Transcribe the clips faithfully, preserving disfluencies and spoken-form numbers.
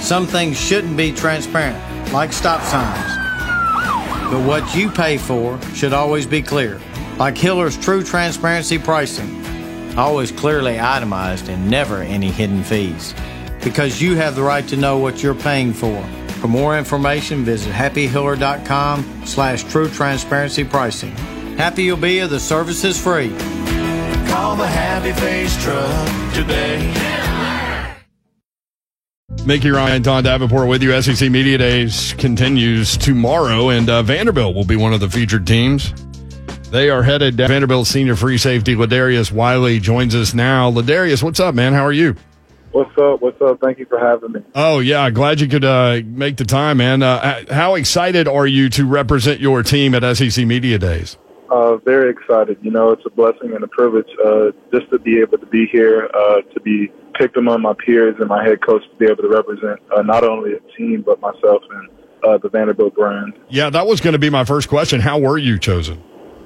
Some things shouldn't be transparent, like stop signs. But what you pay for should always be clear, like Hiller's True Transparency Pricing. Always clearly itemized and never any hidden fees. Because you have the right to know what you're paying for. For more information, visit happy hiller dot com slash true transparency pricing. Happy you'll be if the service is free. Call the Happy Face Truck today. Mickey Ryan, Don Davenport with you. S E C Media Days continues tomorrow, and uh, Vanderbilt will be one of the featured teams. They are headed down. Vanderbilt senior free safety Ladarius Wiley joins us now. Ladarius, what's up, man? How are you? What's up? What's up? Thank you for having me. Oh, yeah. Glad you could uh, make the time, man. Uh, how excited are you to represent your team at S E C Media Days? Uh, very excited. You know, it's a blessing and a privilege uh, just to be able to be here, uh, to be picked among my peers and my head coach to be able to represent uh, not only a team but myself and uh, the Vanderbilt brand. Yeah, that was going to be my first question. How were you chosen?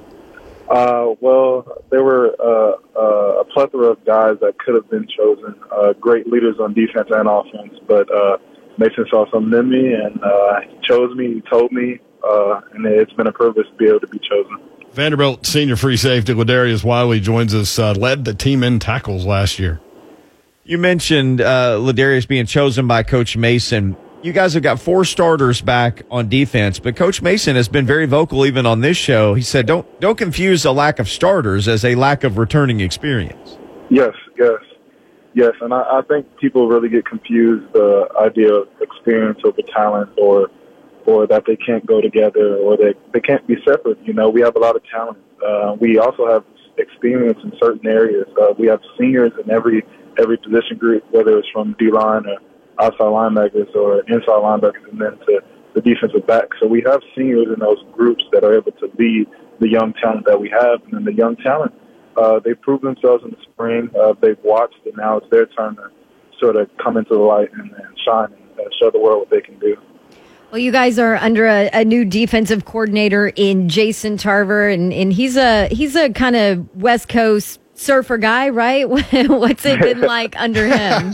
Uh, well, there were uh, uh, a plethora of guys that could have been chosen, uh, great leaders on defense and offense, but uh, Mason saw something in me and uh, he chose me, he told me, uh, and it's been a privilege to be able to be chosen. Vanderbilt senior free safety Ladarius Wiley joins us, uh, led the team in tackles last year. You mentioned uh, Ladarius being chosen by Coach Mason. You guys have got four starters back on defense, but Coach Mason has been very vocal even on this show. He said, don't don't confuse a lack of starters as a lack of returning experience. Yes, yes, yes. And I, I think people really get confused, the idea of experience over talent or or that they can't go together or they, they can't be separate. You know, we have a lot of talent. Uh, we also have experience in certain areas. Uh, we have seniors in every every position group, whether it's from D-line or outside linebackers or inside linebackers and then to the defensive back. So we have seniors in those groups that are able to lead the young talent that we have. And then the young talent, uh, they prove themselves in the spring. Uh, they've watched, and now it's their turn to sort of come into the light and, and shine and uh, show the world what they can do. Well, you guys are under a, a new defensive coordinator in Jason Tarver, and, and he's a he's a kind of West Coast surfer guy, right? What's it been like under him?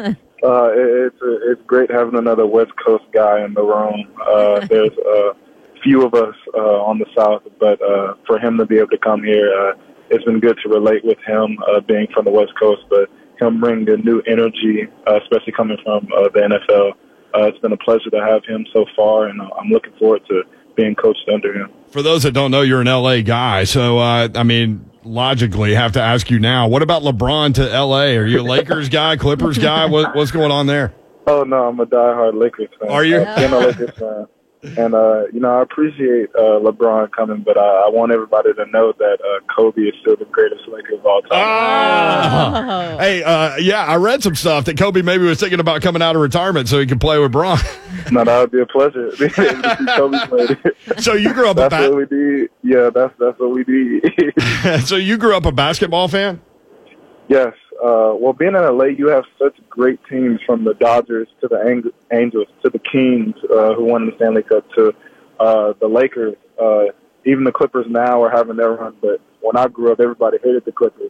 Uh, it, it's it's great having another West Coast guy in the room. Uh, there's a few of us uh, on the South, but uh, for him to be able to come here, uh, it's been good to relate with him, uh, being from the West Coast, but him bringing a new energy, uh, especially coming from uh, the N F L. Uh, it's been a pleasure to have him so far, and I'm looking forward to being coached under him. For those that don't know, you're an L A guy, so, uh, I mean, logically have to ask you now, what about LeBron to L A? Are you a Lakers guy, Clippers guy? What, what's going on there? Oh, no, I'm a diehard Lakers fan. Are you? I've been a Lakers fan. And, uh, you know, I appreciate uh, LeBron coming, but I, I want everybody to know that uh, Kobe is still the greatest Laker of all time. Oh. Hey, uh, yeah, I read some stuff that Kobe maybe was thinking about coming out of retirement so he could play with Bron. No, that would be a pleasure. Kobe played it. So you grew up that's a ba- what we did. Yeah, that's that's what we did. So you grew up a basketball fan? Yes. Uh, well, being in L A, you have such great teams from the Dodgers to the Ang- Angels to the Kings, uh, who won the Stanley Cup, to uh, the Lakers. Uh, even the Clippers now are having their run, but when I grew up, everybody hated the Clippers.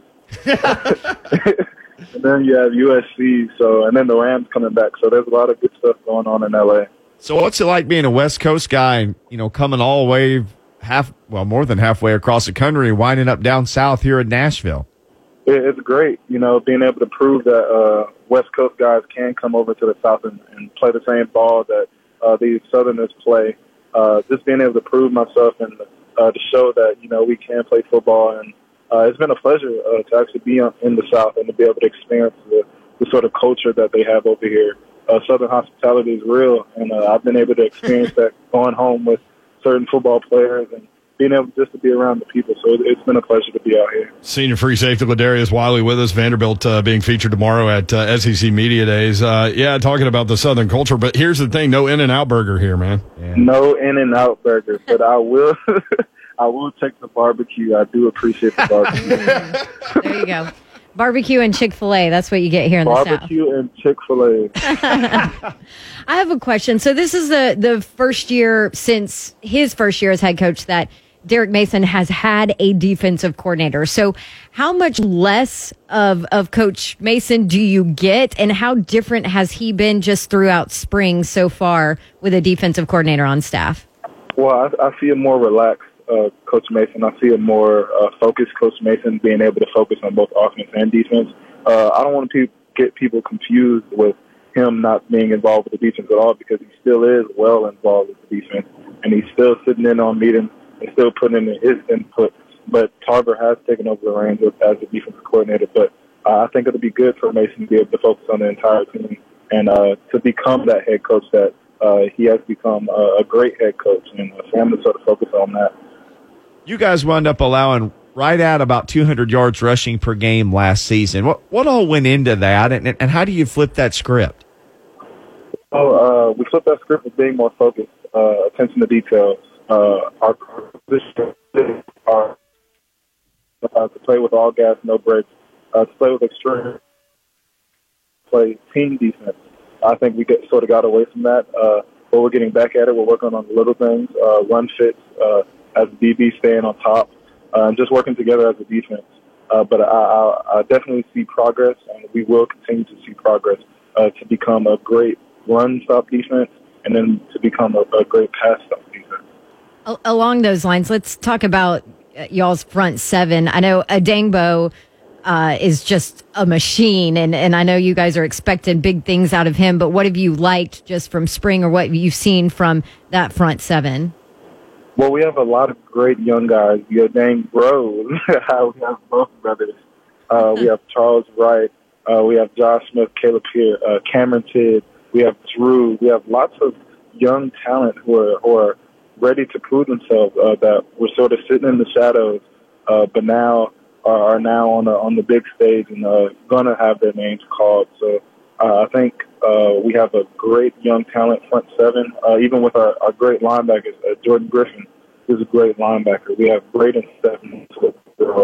And then you have U S C, so and then the Rams coming back. So there's a lot of good stuff going on in L A. So what's it like being a West Coast guy and, you know, coming all the way half, well, more than halfway across the country, winding up down south here in Nashville? It's great, you know, being able to prove that uh, West Coast guys can come over to the South and, and play the same ball that uh, these Southerners play. Uh, just being able to prove myself and uh, to show that, you know, we can play football. And uh, it's been a pleasure uh, to actually be on, in the South and to be able to experience the, the sort of culture that they have over here. Uh, Southern hospitality is real, and uh, I've been able to experience that going home with certain football players and being able just to be around the people. So it's been a pleasure to be out here. Senior free safety Ladarius Wiley with us. Vanderbilt uh, being featured tomorrow at uh, S E C Media Days. Uh, yeah, talking about the Southern culture. But here's the thing, no In-N-Out burger here, man. Yeah. No In-N-Out burger, but I will I will take the barbecue. I do appreciate the barbecue. There you go. Barbecue and Chick-fil-A. That's what you get here in the South. Barbecue and Chick-fil-A. I have a question. So this is the, the first year since his first year as head coach that Derek Mason has had a defensive coordinator. So how much less of, of Coach Mason do you get, and how different has he been just throughout spring so far with a defensive coordinator on staff? Well, I, I see a more relaxed uh, Coach Mason. I see a more uh, focused Coach Mason, being able to focus on both offense and defense. Uh, I don't want to pe- get people confused with him not being involved with the defense at all, because he still is well involved with the defense, and he's still sitting in on meetings and still putting in his input. But Tarver has taken over the reins as a defensive coordinator. But uh, I think it'll be good for Mason to be able to focus on the entire team and uh, to become that head coach that uh, he has become a, a great head coach, and for him to sort of focus on that. You guys wound up allowing right at about two hundred yards rushing per game last season. What what all went into that, and, and how do you flip that script? Oh, uh, we flipped that script with being more focused, uh, attention to details. Uh, our position are uh, to play with all gas, no brakes, uh, to play with extreme, play team defense. I think we get sort of got away from that, uh, but we're getting back at it. We're working on the little things, uh, run fits, uh, as D B staying on top, uh, and just working together as a defense. Uh, but I, I, I definitely see progress, and we will continue to see progress uh, to become a great run-stop defense, and then to become a, a great pass-stop defense. Along those lines, let's talk about y'all's front seven. I know Adangbo uh, is just a machine, and, and I know you guys are expecting big things out of him, but what have you liked just from spring, or what you've seen from that front seven? Well, we have a lot of great young guys. We have Dang Bros. We have both brothers. Uh, we have Charles Wright. Uh, we have Josh Smith, Caleb Peer, uh, Cameron Tidd. We have Drew. We have lots of young talent who are, who are ready to prove themselves, uh, that were sort of sitting in the shadows, uh, but now are, are now on the, on the big stage and uh, going to have their names called. So uh, I think uh, we have a great young talent front seven, uh, even with our, our great linebackers. Uh, Jordan Griffin is a great linebacker. We have Braden Stephens with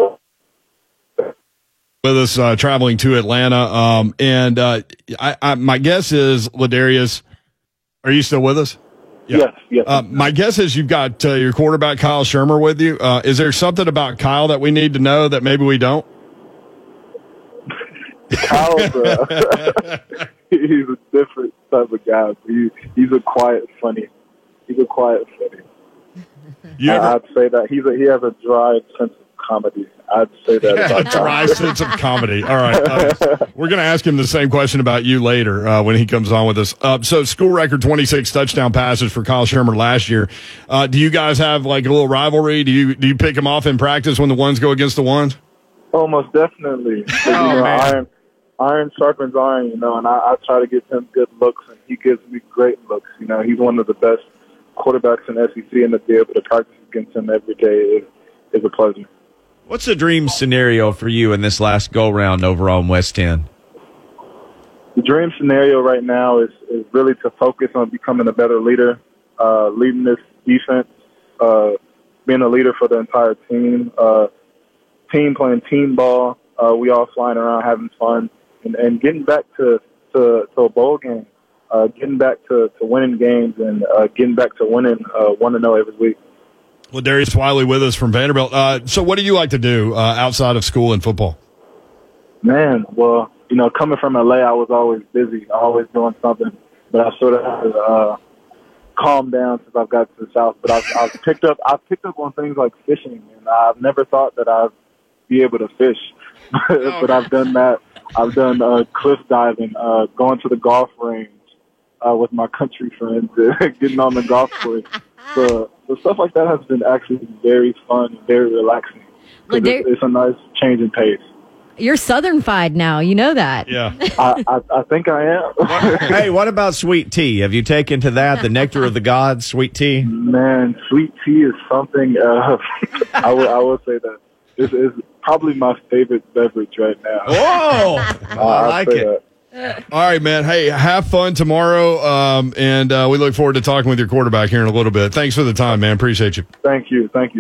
us uh, traveling to Atlanta. Um, and uh, I, I, my guess is, Ladarius, are you still with us? Yeah. Yes, yes. Uh, my guess is you've got uh, your quarterback, Kyle Shermer, with you. Uh, is there something about Kyle that we need to know that maybe we don't? Kyle's uh, he's a different type of guy. He, he's a quiet, funny. He's a quiet, funny. You ever, I'd say that he's a, he has a dry sense of comedy. I'd say that yeah, about dry sense of comedy. All right. Uh, we're going to ask him the same question about you later uh, when he comes on with us. Uh, so school record twenty-six touchdown passes for Kyle Shermer last year. Uh, do you guys have like a little rivalry? Do you do you pick him off in practice when the ones go against the ones? Almost definitely. Oh, you know, man. iron, iron sharpens iron, you know, and I, I try to give him good looks, and he gives me great looks. You know, he's one of the best quarterbacks in S E C, and to be able to practice against him every day is, is a pleasure. What's the dream scenario for you in this last go-round over on West End? The dream scenario right now is, is really to focus on becoming a better leader, uh, leading this defense, uh, being a leader for the entire team, uh, team playing team ball, uh, we all flying around having fun, and, and getting back to, to, to a bowl game, uh, getting back to, to winning games, and uh, getting back to winning uh, one to zero every week. Well, Darius Wiley with us from Vanderbilt. Uh, so what do you like to do uh, outside of school and football? Man, well, you know, coming from L A, I was always busy, always doing something. But I sort of had to uh, calm down since I've got to the South. But I've, I've picked up, I've picked up on things like fishing, and I've never thought that I'd be able to fish. But I've done that. I've done uh, cliff diving, uh, going to the golf range uh, with my country friends, getting on the golf course. So, so stuff like that has been actually very fun and very relaxing. Well, it's, it's a nice change in pace. You're Southern-fied now. You know that. Yeah. I, I, I think I am. Hey, what about sweet tea? Have you taken to that, the nectar of the gods, sweet tea? Man, sweet tea is something, uh, I, will, I will say that. It's, it's probably my favorite beverage right now. Whoa! I I'll like say it. that. All right, man. Hey, have fun tomorrow, um, and uh, we look forward to talking with your quarterback here in a little bit. Thanks for the time, man. Appreciate you. Thank you. Thank you.